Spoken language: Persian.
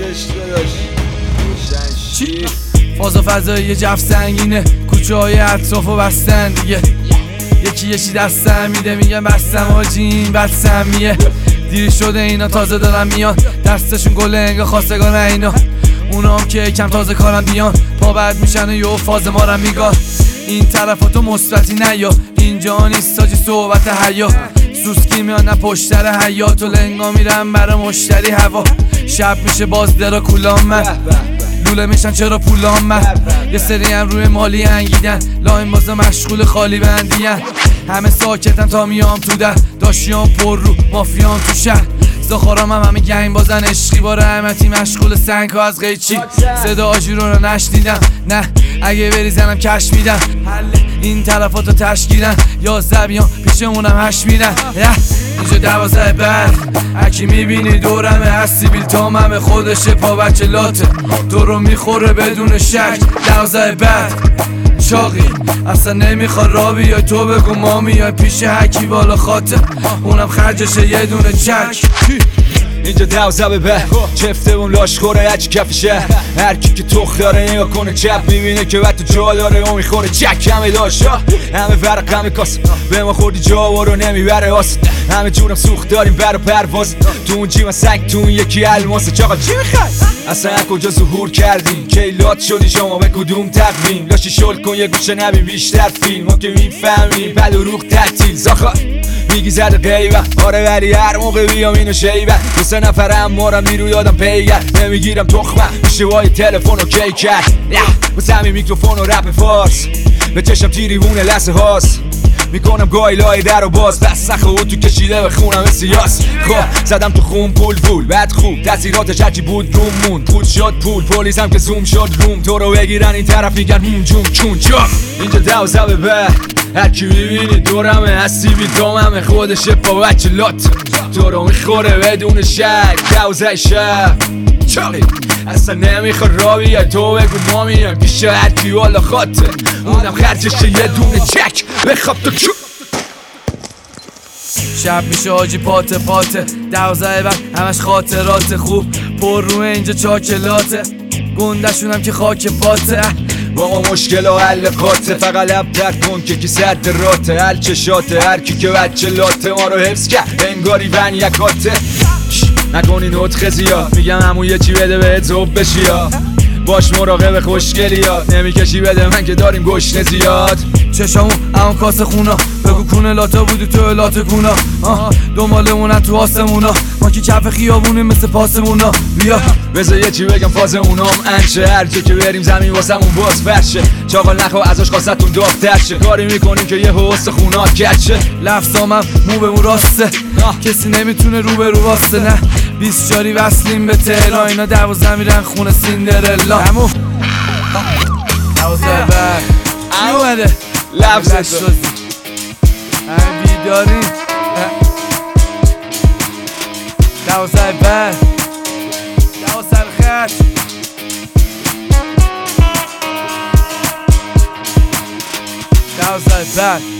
چی؟ فاز و فضایی جف سنگینه، کوچه های اطراف و بستن دیگه. یکی یه چی دستم میده میگم بستم آجی این بدسمیه. دیر شده اینا تازه دارن میان، دستشون گله انگا خواستگان اینا. اونا هم که کم تازه کارن بیان، پا بعد میشن و یه فاز ما رو میگن. این طرفاتو مثبتی نیا، اینجا نیست ساجی صحبت حیا. سوسکی میان نه پشتر حیات و لنگا میرن برای مشتری هوا. شب میشه باز درا کولام من لوله میشن چرا پولام من. یه سری هم روی مالی انگیدن، لاین بازه مشغول خالی بندین. همه ساکتن تا میام تو در، داشیام پر رو مافیام تو شهر. زخارام هم همه گنگ بازن، عشقی با رحمتی مشغول سنگ ها از قیچی. صدا آجیرو رو نشنیدم، نه اگه بری زنم کش میدم. این طرفاتو تشکیلن یا زبیان پیشمونم هش میرن. اینجا 12 بعد اکی میبینی دورمه، از سیبیل تاممه خودشه پا بچه لاته. تو رو میخوره بدون شک 12 بعد چاقی اصلا نمیخواد را بیای. تو بگو ما میای پیش حکی بالا خاطر، اونم خرجشه یه دونه چک. اینجا 12 به چفته اون لاشخوره هچی کفشه. هرکی که تخ داره نگاه کنه چپ میبینه که وقت جا داره و میخوره چک. همه داشتا همه ورق همه کاس به ما خوردی جا و رو نمیبره آس. همه جونم سوخت داریم برا پرواز، تو اون جیمه سنگ تو اون یکی الماسه. چاقا چی میخوای؟ اصلا کجا ظهور کردیم کیلات شدی شما به کدوم تقویم؟ لاشی شل کن یه گوشه نبین بیشتر فیلم، ما که میفهمیم بد و روح تعطیل. زاخا میگی زده قیبه آره ولی هر موقع بیام اینو شیبه. دو سه نفرم مارم نیرو یادم پیگر، نمیگیرم تخمه اشتباهی تلفن رو کی کرد. واسه همین میکروفون و رپ فارس به چشم تیریوونه لحظه هاست. میکنم گایلای در و باز بس نخه تو کشیده به خونم سیاس. خب زدم تو خون پول بعد خوب تاثیراتش هرچی بود روم مون. پول شد پول پلیسم که زوم شد روم، تو رو بگیرن این طرف میگن جون چون چاپ. اینجا 12 به هرکی میبینی دورمه، هستی بی داممه خودشه پا بچه لات. تو رو میخوره بدون شک 12 شب چاقی اصلا نمیخواد را بیای. تو بگو ما میایم پیش هرکی والا خاطر، اونم خرجشه یه دونه چک. بخواب تو چو شب میشه آجی پاته 12 بعد همش خاطرات خوب پر روی اینجا چاکلاته. گندشونم که خاک پاته، با ما مشکل و حل قاطه. فقط لب ترد کن که کی صد راته، حل چشاته هرکی که بچه لاته. ما رو حفظ کرد انگاری ون یکاته. نکنی نطخه زیاد میگم همون یه چی بده بهت زوب بشی یا باش مراقب خوشگلی ها. نمیکشی بده من که داریم گشنه زیاد. چشامون اون کاسه خونا بگو کونه لاته بودی تو لاته کونا. دنبالمونن تو آسمونا، ما که کف خیابونیم مثل پاسمونا. بیا بذار یه چی بگم فاز اونام انشه، هر جا که بریم زمین واسمون باز فرشه. چاقال نخوا ازش خواستتون داغ‌تر شه، کاری میکنیم که یه حوست خونات کچه. لفظامم مو به مو راسته، کسی نمیتونه رو به رو واسه. نه 20 جاری وصلیم به تهران، اینا 12 میرن خونه سیندرلا. همو 12 بعد چی اومده؟ لفظت رو همه بیداریم 12 بعد 12 خط 12 بعد